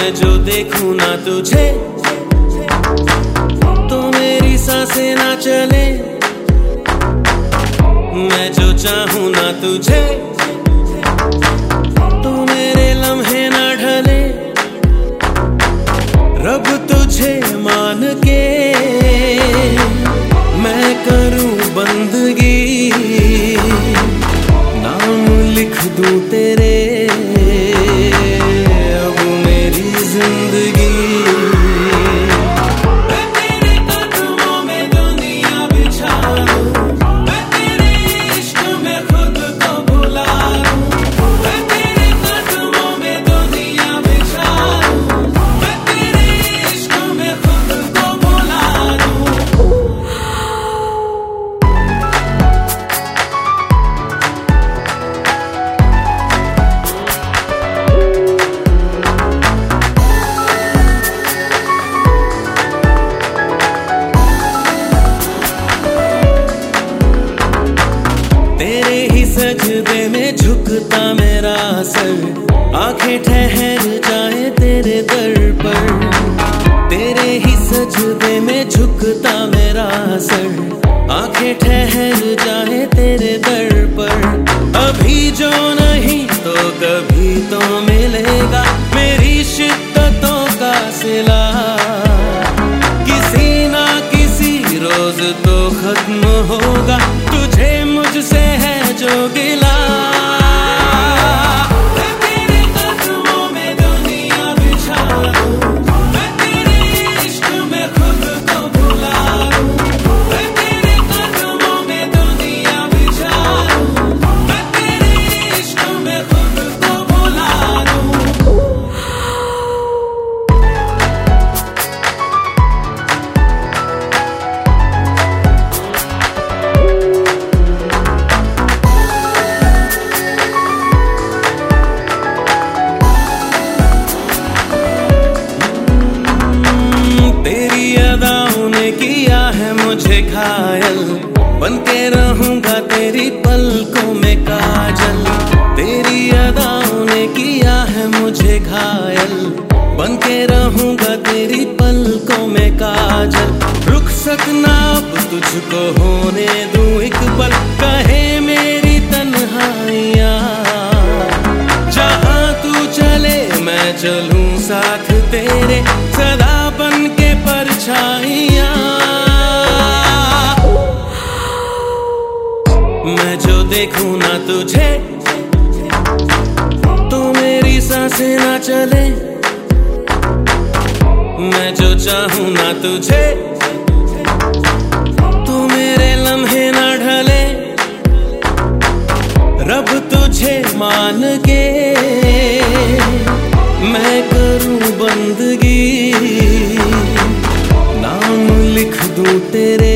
मैं जो देखूं ना तुझे तो मेरी सांसें ना चले। मैं जो चाहूं ना तुझे तो मेरे लम्हे ना ढले। रब तुझे मान के मैं करूं बंदगी, नाम लिख दूं तेरे अब मेरी जिंदगी। मैं तेरे कदमों में दुनिया बिछा दूं, मैं तेरे इश्क में खुद को भुला दूं। मैं तेरे कदमों में दुनिया बिछा दूं, मैं तेरे इश्क में खुद को भुला दूं। तेरे ही सजदे में झुकता मेरा सर, आंखें ठहर जाए तेरे दर पर। तेरे ही सजदे में झुकता मेरा सर, आंखें ठहर जाए तेरे दर पर। अभी जो नहीं तो कभी तो मिलेगा मेरी शिद्दतों का सिला। किसी ना किसी रोज तो खत्म होगा, तुझे मुझसे है जो गिला। मैं तेरे कदमों में दुनिया बिछा दूं, मैं तेरे इश्क में खुद को भुला दूं। मैं तेरे कदमों में दुनिया बिछा दूं, मैं तेरे इश्क में खुद को भुला दूं। तेरी अदाओं ने किया है मुझे घायल, बनके रहूंगा तेरी पलकों में काजल। तेरी अदाओं ने किया है मुझे घायल, बनके रहूंगा तेरी पलकों में काजल। रुक सकना अब तुझको होने दूं एक पल, कहे मेरी तन्हाइयां। जहां तू चले मैं चलूं साथ तेरे, सदा बन के परछाइयां। मैं जो देखूं ना तुझे तो मेरी सांसें ना चले। मैं जो चाहूं ना तुझे तो मेरे लम्हे ना ढले। रब तुझे मान के मैं करूं बंदगी, नाम लिख दूं तेरे